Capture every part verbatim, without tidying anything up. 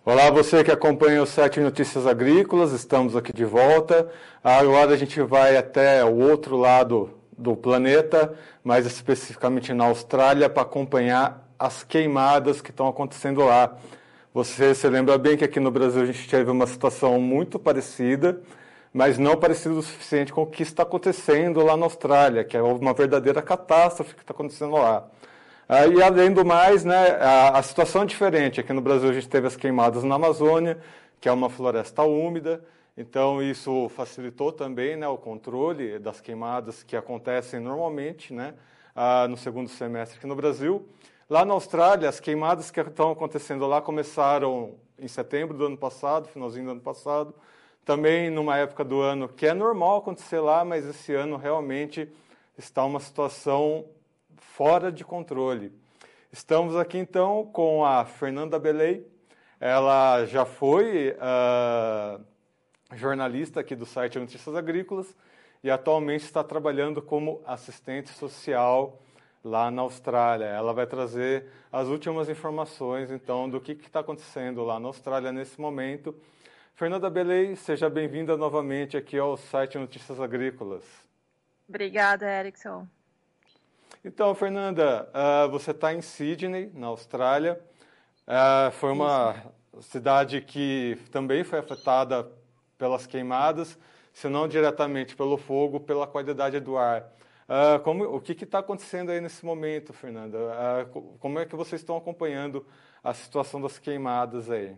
Olá, você que acompanha o site Notícias Agrícolas, estamos aqui de volta. Agora a gente vai até o outro lado do planeta, mais especificamente na Austrália, para acompanhar as queimadas que estão acontecendo lá. Você se lembra bem que aqui no Brasil a gente teve uma situação muito parecida, mas não parecida o suficiente com o que está acontecendo lá na Austrália, que é uma verdadeira catástrofe que está acontecendo lá. Ah, e além do mais, né, a, a situação é diferente. Aqui no Brasil a gente teve as queimadas na Amazônia, que é uma floresta úmida, então isso facilitou também, né, o controle das queimadas que acontecem normalmente, né, ah, no segundo semestre aqui no Brasil. Lá na Austrália, as queimadas que estão acontecendo lá começaram em setembro do ano passado, finalzinho do ano passado, também numa época do ano que é normal acontecer lá, mas esse ano realmente está uma situação fora de controle. Estamos aqui então com a Fernanda Beley. Ela já foi uh, jornalista aqui do site Notícias Agrícolas e atualmente está trabalhando como assistente social lá na Austrália. Ela vai trazer as últimas informações então do que está acontecendo lá na Austrália nesse momento. Fernanda Beley, seja bem-vinda novamente aqui ao site Notícias Agrícolas. Obrigada, Erickson. Então, Fernanda, uh, você está em Sydney, na Austrália. Uh, foi uma Isso. cidade que também foi afetada pelas queimadas, se não diretamente pelo fogo, pela qualidade do ar. Uh, como, o que está acontecendo aí nesse momento, Fernanda? Uh, como é que vocês estão acompanhando a situação das queimadas aí?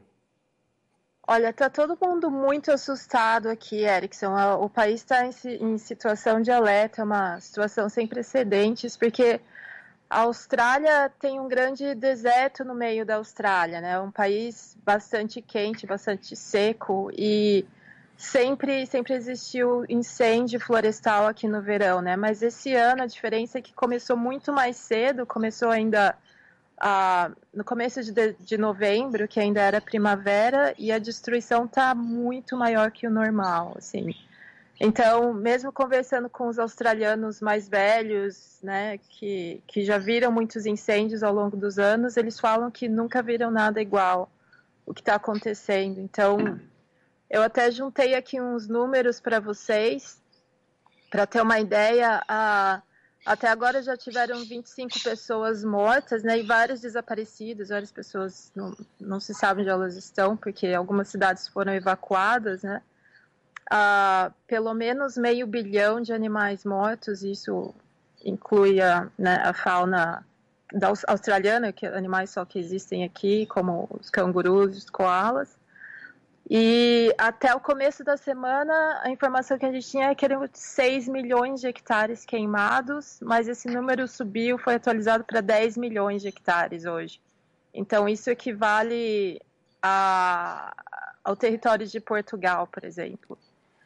Olha, está todo mundo muito assustado aqui, Erickson. O país está em, em situação de alerta, uma situação sem precedentes, porque a Austrália tem um grande deserto no meio da Austrália, né? Um país bastante quente, bastante seco e sempre, sempre existiu incêndio florestal aqui no verão, né? Mas esse ano a diferença é que começou muito mais cedo, começou ainda Ah, no começo de, de novembro, que ainda era primavera, e a destruição está muito maior que o normal, assim. Então, mesmo conversando com os australianos mais velhos, né, que, que já viram muitos incêndios ao longo dos anos, eles falam que nunca viram nada igual o que está acontecendo. Então, eu até juntei aqui uns números para vocês, para ter uma ideia. A Até agora já tiveram vinte e cinco pessoas mortas, né, e várias desaparecidas, várias pessoas não, não se sabe onde elas estão, porque algumas cidades foram evacuadas, né. Ah, pelo menos meio bilhão de animais mortos, isso inclui a, né, a fauna da australiana, que animais só que existem aqui, como os cangurus, os koalas. E até o começo da semana, a informação que a gente tinha é que eram seis milhões de hectares queimados, mas esse número subiu, foi atualizado para dez milhões de hectares hoje. Então, isso equivale a, ao território de Portugal, por exemplo.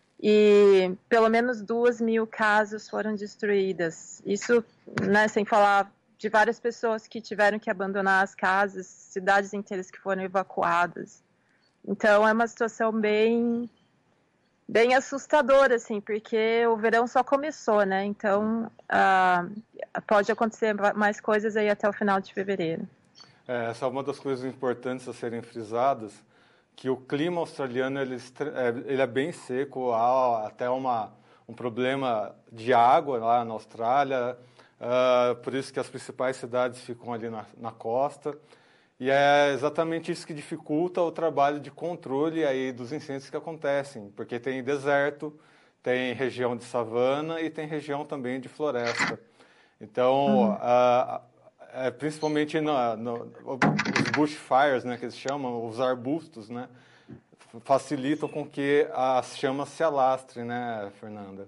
E pelo menos duas mil casas foram destruídas. Isso, né, sem falar de várias pessoas que tiveram que abandonar as casas, cidades inteiras que foram evacuadas. Então, é uma situação bem, bem assustadora, assim, porque o verão só começou, né? Então, ah, pode acontecer mais coisas aí até o final de fevereiro. É, essa é uma das coisas importantes a serem frisadas, que o clima australiano ele, ele é bem seco, há até uma, um problema de água lá na Austrália, uh, por isso que as principais cidades ficam ali na, na costa. E é exatamente isso que dificulta o trabalho de controle aí dos incêndios que acontecem, porque tem deserto, tem região de savana e tem região também de floresta. Então, uhum. a, a, principalmente no, no, os bushfires, né, que eles chamam, os arbustos, né, facilitam com que as chamas se alastrem, né, Fernanda?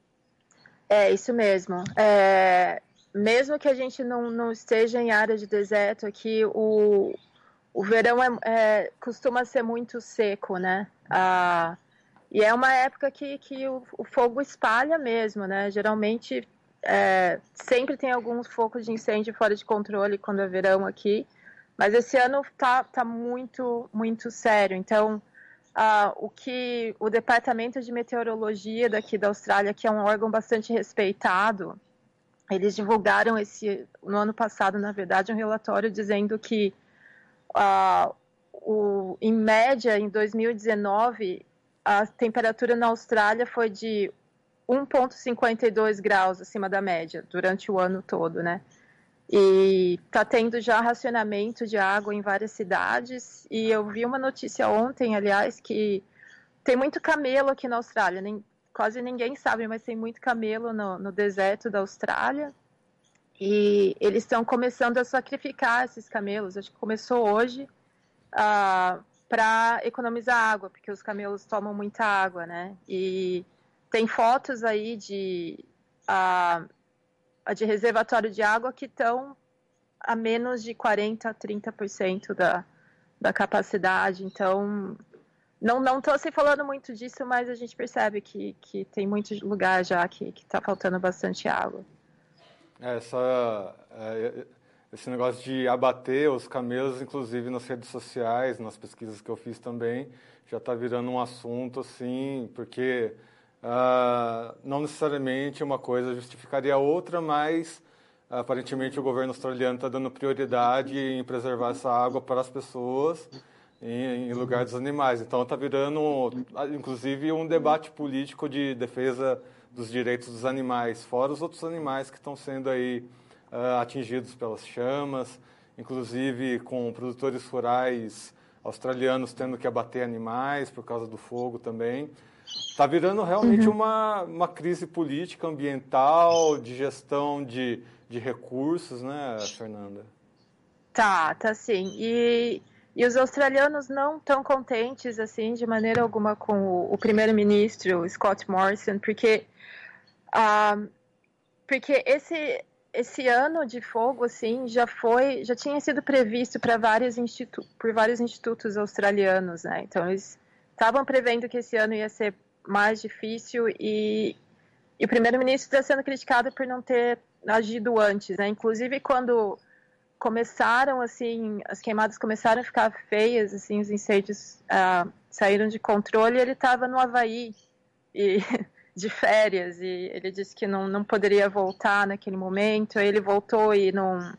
É, isso mesmo. É... Mesmo que a gente não, não esteja em área de deserto aqui, o, o verão é, é, costuma ser muito seco, né? Ah, e é uma época que, que o, o fogo espalha mesmo, né? Geralmente, é, sempre tem alguns focos de incêndio fora de controle quando é verão aqui, mas esse ano tá, tá muito, muito sério. Então, ah, o que o Departamento de Meteorologia daqui da Austrália, que é um órgão bastante respeitado, eles divulgaram esse, no ano passado, na verdade, um relatório dizendo que uh, o, em média, em dois mil e dezenove, a temperatura na Austrália foi de um vírgula cinquenta e dois graus acima da média durante o ano todo, né? E tá tendo já racionamento de água em várias cidades. E eu vi uma notícia ontem, aliás, que tem muito camelo aqui na Austrália. Nem, quase ninguém sabe, mas tem muito camelo no, no deserto da Austrália. E eles estão começando a sacrificar esses camelos. Acho que começou hoje, uh, para economizar água, porque os camelos tomam muita água, né? E tem fotos aí de, uh, de reservatório de água que estão a menos de quarenta, trinta por cento da, da capacidade. Então, não não estou se falando muito disso, mas a gente percebe que, que tem muito lugar já que está faltando bastante água. Essa, é, esse negócio de abater os camelos, inclusive nas redes sociais, nas pesquisas que eu fiz também, já está virando um assunto, assim, porque uh, não necessariamente uma coisa justificaria a outra, mas aparentemente o governo australiano está dando prioridade em preservar essa água para as pessoas em, em lugar dos animais. Então está virando, inclusive, um debate político de defesa dos direitos dos animais, fora os outros animais que estão sendo aí uh, atingidos pelas chamas, inclusive com produtores rurais australianos tendo que abater animais por causa do fogo também. Está virando realmente uhum. uma, uma crise política, ambiental, de gestão de, de recursos, né, Fernanda? Tá, tá sim. E, e os australianos não estão contentes, assim, de maneira alguma com o, o primeiro-ministro, Scott Morrison, porque, uh, porque esse, esse ano de fogo, assim, já foi, já tinha sido previsto para vários institu- por vários institutos australianos, né? Então, eles estavam prevendo que esse ano ia ser mais difícil e, e o primeiro-ministro está sendo criticado por não ter agido antes, né? Inclusive, quando começaram, assim, as queimadas começaram a ficar feias, assim, os incêndios uh, saíram de controle, ele estava no Havaí e, de férias, e ele disse que não, não poderia voltar naquele momento, aí ele voltou e não,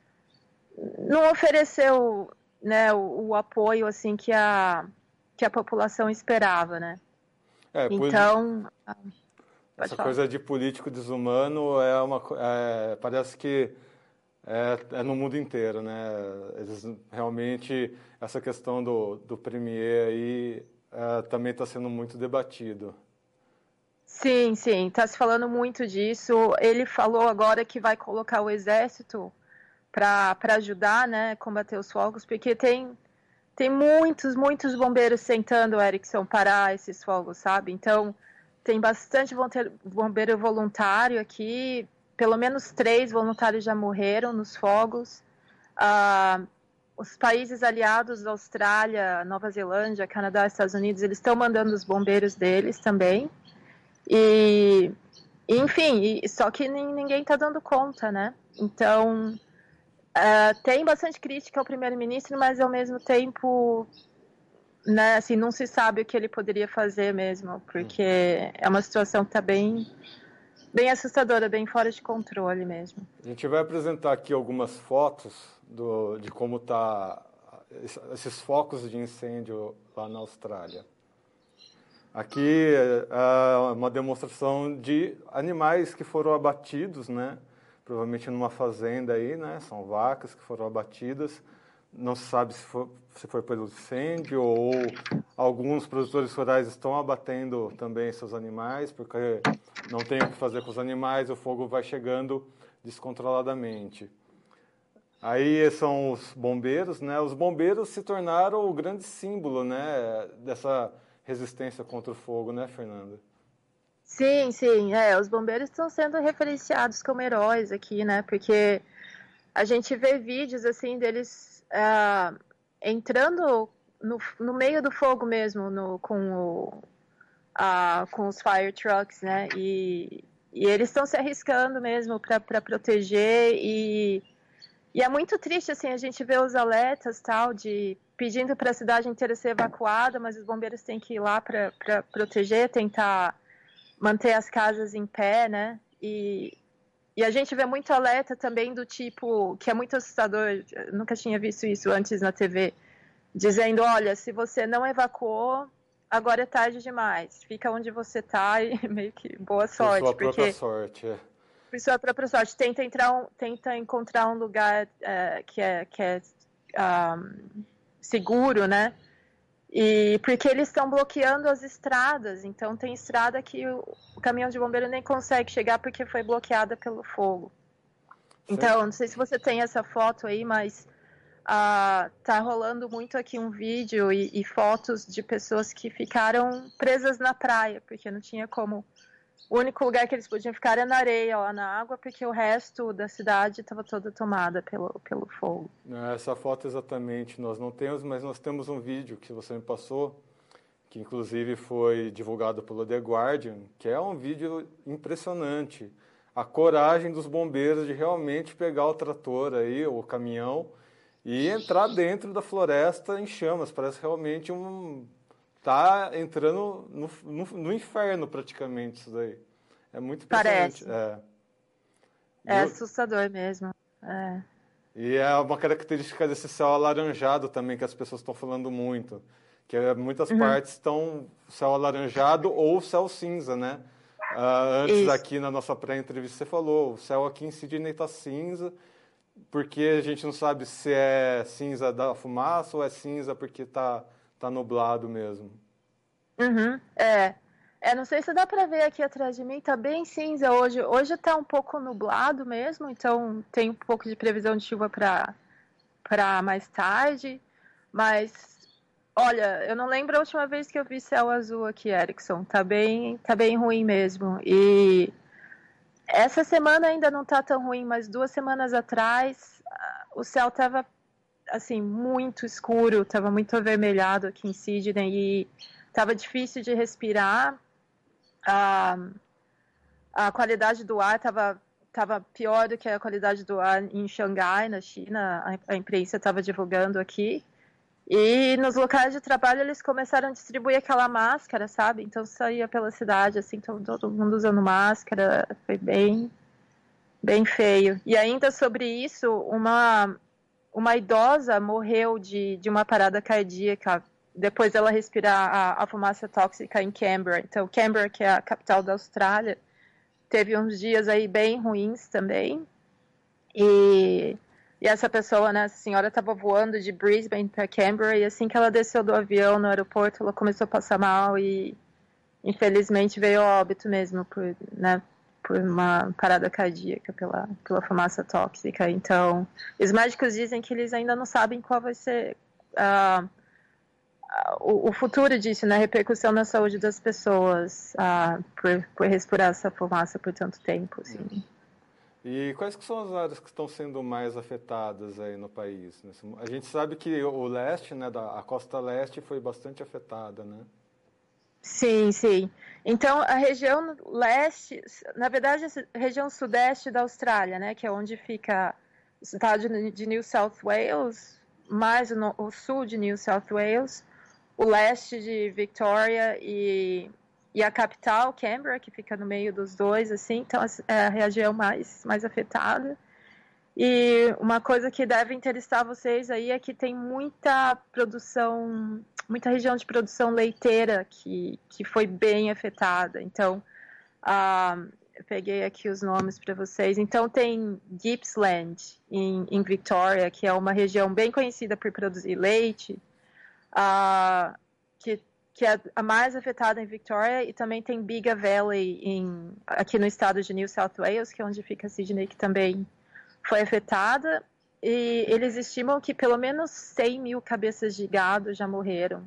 não ofereceu, né, o, o apoio, assim, que a, que a população esperava, né? É, então... Essa coisa de político desumano é uma, é, parece que É, é no mundo inteiro, né? Eles, realmente, essa questão do, do premier aí é, também está sendo muito debatido. Sim, sim, está se falando muito disso. Ele falou agora que vai colocar o exército para ajudar, né, combater os fogos, porque tem, tem muitos, muitos bombeiros tentando, Erickson, parar esses fogos, sabe? Então, tem bastante bombeiro voluntário aqui. Pelo menos três voluntários já morreram nos fogos. Uh, os países aliados da Austrália, Nova Zelândia, Canadá, Estados Unidos, eles estão mandando os bombeiros deles também. E, enfim, e, só que ninguém está dando conta, né? Então, uh, tem bastante crítica ao primeiro-ministro, mas ao mesmo tempo, né, assim, não se sabe o que ele poderia fazer mesmo, porque é uma situação que está bem... bem assustadora, bem fora de controle mesmo. A gente vai apresentar aqui algumas fotos do, de como tá esses focos de incêndio lá na Austrália. Aqui é uma demonstração de animais que foram abatidos, né? Provavelmente numa fazenda aí, né? São vacas que foram abatidas. Não se sabe se foi, se foi pelo incêndio ou alguns produtores rurais estão abatendo também seus animais, porque não tem o que fazer com os animais, o fogo vai chegando descontroladamente. Aí são os bombeiros, né? Os bombeiros se tornaram o grande símbolo, né, dessa resistência contra o fogo, né, Fernanda? Sim, sim. É, os bombeiros estão sendo referenciados como heróis aqui, né? Porque a gente vê vídeos, assim, deles Uh, entrando no, no meio do fogo mesmo, no, com, o, uh, com os fire trucks, né? E, e eles estão se arriscando mesmo para proteger e, e é muito triste, assim, a gente vê os alertas, tal, de pedindo para a cidade inteira ser evacuada, mas os bombeiros têm que ir lá para proteger, tentar manter as casas em pé, né? E E a gente vê muito alerta também do tipo, que é muito assustador, eu nunca tinha visto isso antes na T V, dizendo, olha, se você não evacuou, agora é tarde demais. Fica onde você está e meio que boa sorte. Por sua porque, própria sorte, é. Por sua própria sorte. Tenta, entrar um, tenta encontrar um lugar é, que é, que é um, seguro, né? E porque eles estão bloqueando as estradas, então tem estrada que o, o caminhão de bombeiro nem consegue chegar porque foi bloqueada pelo fogo. Sim. Então, não sei se você tem essa foto aí, mas uh, tá rolando muito aqui um vídeo e, e fotos de pessoas que ficaram presas na praia, porque não tinha como. O único lugar que eles podiam ficar era na areia, lá na água, porque o resto da cidade estava toda tomada pelo, pelo fogo. Essa foto exatamente nós não temos, mas nós temos um vídeo que você me passou, que inclusive foi divulgado pelo The Guardian, que é um vídeo impressionante. A coragem dos bombeiros de realmente pegar o trator aí, o caminhão, e entrar dentro da floresta em chamas. Parece realmente um... tá entrando no, no, no inferno praticamente isso daí. É muito impressionante. Parece. É, é assustador mesmo. É. E é uma característica desse céu alaranjado também, que as pessoas estão falando muito. Que é, muitas uhum. partes estão céu alaranjado ou céu cinza, né? Uh, antes Isso. aqui na nossa pré-entrevista você falou, o céu aqui em Sydney está cinza, porque a gente não sabe se é cinza da fumaça ou é cinza porque está tá nublado mesmo. Uhum, é. É, não sei se dá para ver aqui atrás de mim, tá bem cinza hoje. Hoje tá um pouco nublado mesmo, então tem um pouco de previsão de chuva para para mais tarde. Mas, olha, eu não lembro a última vez que eu vi céu azul aqui, Erickson. Tá bem, tá bem ruim mesmo. E essa semana ainda não tá tão ruim, mas duas semanas atrás o céu tava, assim, muito escuro, tava muito avermelhado aqui em Sydney e tava difícil de respirar. A, a qualidade do ar estava tava pior do que a qualidade do ar em Xangai, na China, a, a imprensa estava divulgando aqui. E nos locais de trabalho eles começaram a distribuir aquela máscara, sabe? Então saía pela cidade, assim, todo, todo mundo usando máscara, foi bem, bem feio. E ainda sobre isso, uma, uma idosa morreu de, de uma parada cardíaca depois dela respirar a, a fumaça tóxica em Canberra. Então, Canberra, que é a capital da Austrália, teve uns dias aí bem ruins também. E, e essa pessoa, né, essa senhora estava voando de Brisbane para Canberra e assim que ela desceu do avião no aeroporto, ela começou a passar mal e, infelizmente, veio a óbito mesmo por, né, por uma parada cardíaca pela, pela fumaça tóxica. Então, os médicos dizem que eles ainda não sabem qual vai ser... Uh, O, o futuro disso, né? A repercussão na saúde das pessoas uh, por, por respirar essa fumaça por tanto tempo. Assim. E quais que são as áreas que estão sendo mais afetadas aí no país? A gente sabe que o leste, né, da, a costa leste foi bastante afetada, né? Sim, sim. Então, a região leste, na verdade, a região sudeste da Austrália, né, que é onde fica o estado de New South Wales, mais no, o sul de New South Wales, o leste de Victoria e, e a capital, Canberra, que fica no meio dos dois, assim, então é a região mais, mais afetada. E uma coisa que deve interessar vocês aí é que tem muita produção, muita região de produção leiteira que, que foi bem afetada. Então, uh, eu peguei aqui os nomes para vocês. Então, tem Gippsland, em, em Victoria, que é uma região bem conhecida por produzir leite, Uh, que, que é a mais afetada em Victoria, e também tem Bega Valley em, aqui no estado de New South Wales, que é onde fica Sydney, que também foi afetada, e eles estimam que pelo menos cem mil cabeças de gado já morreram.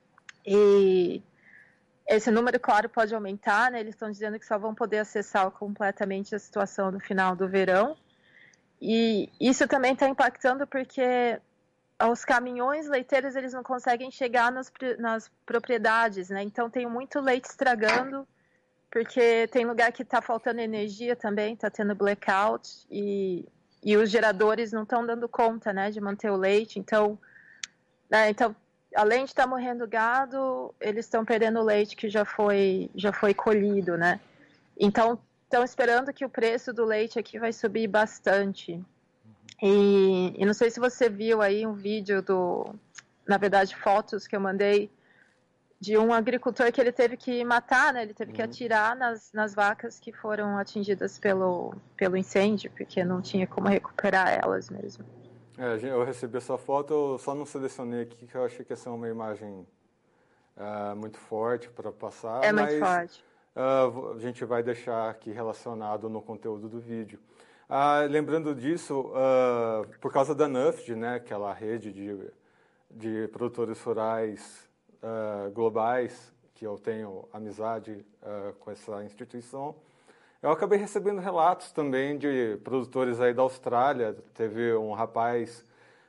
E esse número, claro, pode aumentar, né? Eles estão dizendo que só vão poder acessar completamente a situação no final do verão, e isso também está impactando porque os caminhões leiteiros, eles não conseguem chegar nas, nas propriedades, né? Então tem muito leite estragando, porque tem lugar que está faltando energia também, está tendo blackout, e, e os geradores não estão dando conta, né, de manter o leite. Então, né, então além de estar tá morrendo gado, eles estão perdendo o leite que já foi, já foi colhido, né? Então, estão esperando que o preço do leite aqui vai subir bastante. E, e não sei se você viu aí um vídeo do, na verdade, fotos que eu mandei de um agricultor que ele teve que matar, né? Ele teve uhum. que atirar nas, nas vacas que foram atingidas pelo, pelo incêndio, porque não tinha como recuperar elas mesmo. É, eu recebi essa foto, eu só não selecionei aqui, que eu achei que ia ser uma imagem uh, muito forte para passar. É mas, muito forte. Uh, a gente vai deixar aqui relacionado no conteúdo do vídeo. Uh, lembrando disso, uh, por causa da N U F D, né, aquela rede de, de produtores rurais uh, globais, que eu tenho amizade uh, com essa instituição, eu acabei recebendo relatos também de produtores aí da Austrália. Teve um rapaz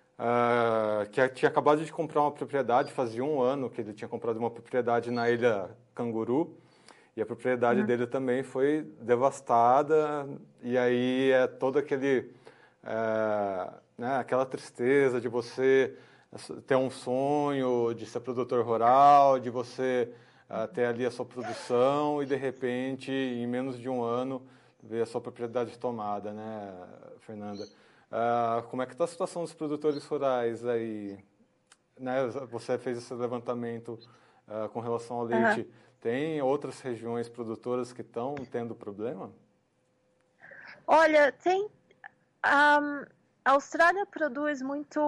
uh, que tinha acabado de comprar uma propriedade, fazia um ano que ele tinha comprado uma propriedade na Ilha Canguru, e a propriedade uhum. dele também foi devastada, e aí é todo aquele, é, né, aquela tristeza de você ter um sonho de ser produtor rural, de você uh, ter ali a sua produção e, de repente, em menos de um ano, ver a sua propriedade tomada, né, Fernanda? Uh, como é que está a situação dos produtores rurais aí? Né, você fez esse levantamento uh, com relação ao leite. Uhum. Tem outras regiões produtoras que estão tendo problema? Olha, tem... Um, a Austrália produz muito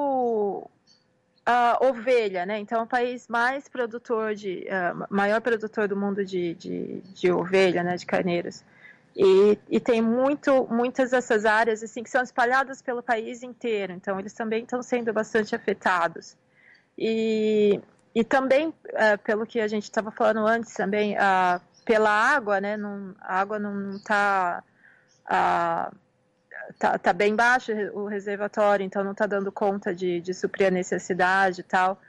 uh, ovelha, né? Então, é o país mais produtor de... Uh, maior produtor do mundo de, de, de ovelha, né? De carneiros. E, e tem muito, muitas dessas áreas, assim, que são espalhadas pelo país inteiro. Então, eles também estão sendo bastante afetados. E... E também, uh, pelo que a gente estava falando antes, também uh, pela água, né? Não, a água não está uh, tá, tá bem baixo o reservatório, então não está dando conta de, de suprir a necessidade e tal.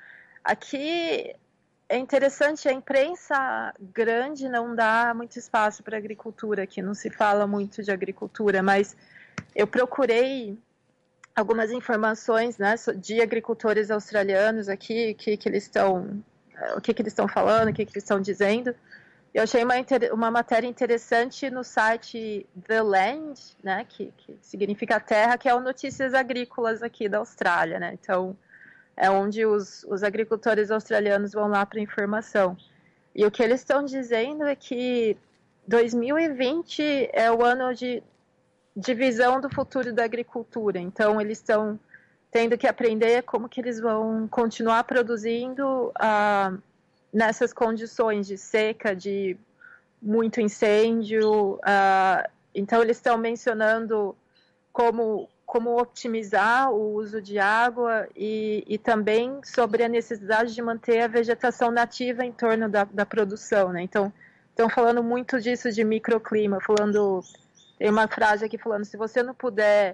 Aqui é interessante, a imprensa grande não dá muito espaço para agricultura, aqui não se fala muito de agricultura, mas eu procurei algumas informações, né, de agricultores australianos aqui, que, que eles estão, o que, que eles estão falando, o que, que eles estão dizendo. Eu achei uma, uma matéria interessante no site The Land, né, que, que significa terra, que é o Notícias Agrícolas aqui da Austrália, né. Então, é onde os, os agricultores australianos vão lá para informação. E o que eles estão dizendo é que dois mil e vinte é o ano de de visão do futuro da agricultura. Então, eles estão tendo que aprender como que eles vão continuar produzindo uh, nessas condições de seca, de muito incêndio. Uh, então, eles estão mencionando como, como otimizar o uso de água e, e também sobre a necessidade de manter a vegetação nativa em torno da, da produção, né? Então, estão falando muito disso de microclima, falando... Tem uma frase aqui falando, se você não puder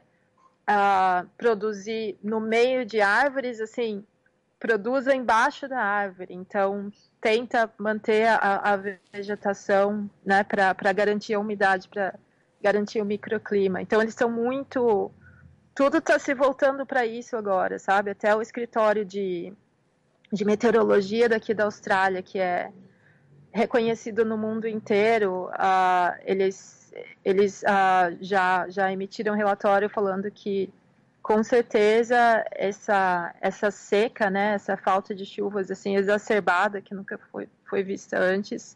uh, produzir no meio de árvores, assim, produza embaixo da árvore. Então, tenta manter a, a vegetação, né, para garantir a umidade, para garantir o microclima. Então, eles estão muito... Tudo está se voltando para isso agora, sabe? Até o escritório de, de meteorologia daqui da Austrália, que é reconhecido no mundo inteiro, uh, eles... Eles uh, já, já emitiram um relatório falando que, com certeza, essa, essa seca, né, essa falta de chuvas assim, exacerbada, que nunca foi, foi vista antes,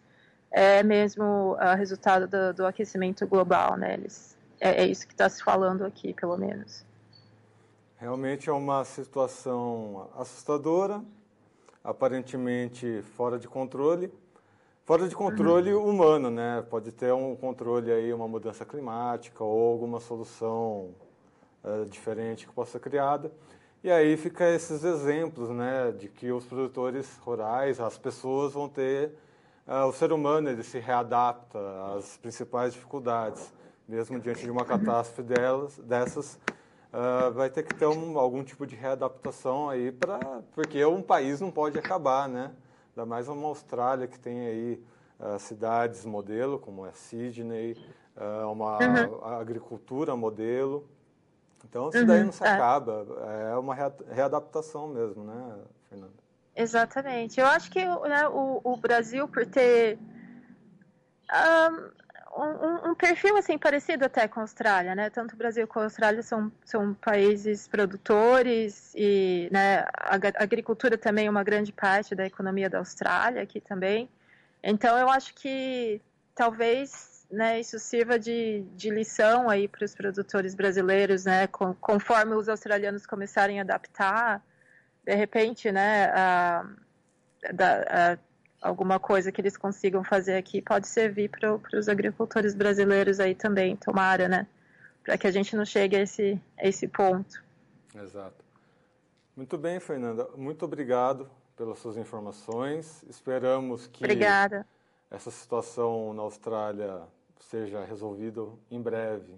é mesmo uh, resultado do, do aquecimento global. Né? Eles, é, é isso que está se falando aqui, pelo menos. Realmente é uma situação assustadora, aparentemente fora de controle. Fora de controle uhum. humano, né? Pode ter um controle aí, uma mudança climática ou alguma solução uh, diferente que possa ser criada. E aí fica esses exemplos, né? De que os produtores rurais, as pessoas vão ter... Uh, o ser humano, ele se readapta às principais dificuldades. Mesmo diante de uma catástrofe delas, dessas, uh, vai ter que ter um, algum tipo de readaptação aí, pra, porque um país não pode acabar, né? Ainda mais uma Austrália que tem aí uh, cidades modelo, como é Sydney, uh, uma uhum. agricultura modelo. Então, isso uhum. daí não se acaba. É uma readaptação mesmo, né, Fernanda? Exatamente. Eu acho que, né, o, o Brasil, por ter um, um, um perfil assim parecido até com a Austrália, né? Tanto o Brasil como a Austrália são, são países produtores e, né, a agricultura também é uma grande parte da economia da Austrália aqui também. Então eu acho que talvez, né, isso sirva de, de lição aí para os produtores brasileiros, né? Com, conforme os australianos começarem a adaptar, de repente, né, a, a, a alguma coisa que eles consigam fazer aqui pode servir para os agricultores brasileiros aí também, tomara, né? Para que a gente não chegue a esse, a esse ponto. Exato. Muito bem, Fernanda. Muito obrigado pelas suas informações. Esperamos que Obrigada. essa situação na Austrália seja resolvida em breve.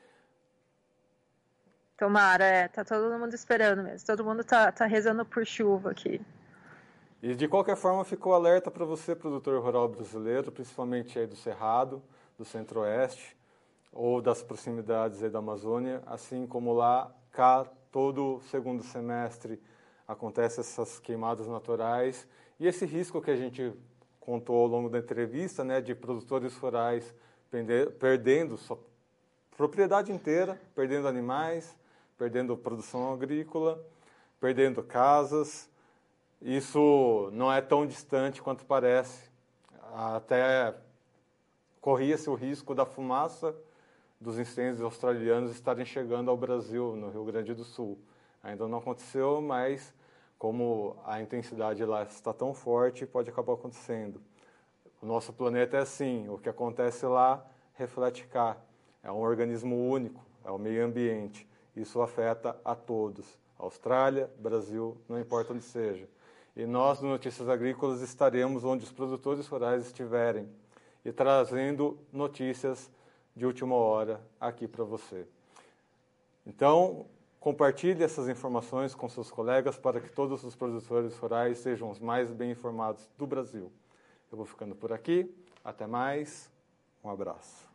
Tomara, é. Tá todo mundo esperando mesmo. Todo mundo tá, tá rezando por chuva aqui. E, de qualquer forma, ficou alerta para você, produtor rural brasileiro, principalmente aí do Cerrado, do Centro-Oeste, ou das proximidades aí da Amazônia, assim como lá, cá, todo segundo semestre acontecem essas queimadas naturais. E esse risco que a gente contou ao longo da entrevista, né, de produtores rurais perdendo sua propriedade inteira, perdendo animais, perdendo produção agrícola, perdendo casas. Isso não é tão distante quanto parece. Até corria-se o risco da fumaça dos incêndios australianos estarem chegando ao Brasil, no Rio Grande do Sul. Ainda não aconteceu, mas como a intensidade lá está tão forte, pode acabar acontecendo. O nosso planeta é assim, o que acontece lá reflete cá. É um organismo único, é o meio ambiente. Isso afeta a todos. Austrália, Brasil, não importa onde seja. E nós, no Notícias Agrícolas, estaremos onde os produtores rurais estiverem e trazendo notícias de última hora aqui para você. Então, compartilhe essas informações com seus colegas para que todos os produtores rurais sejam os mais bem informados do Brasil. Eu vou ficando por aqui. Até mais. Um abraço.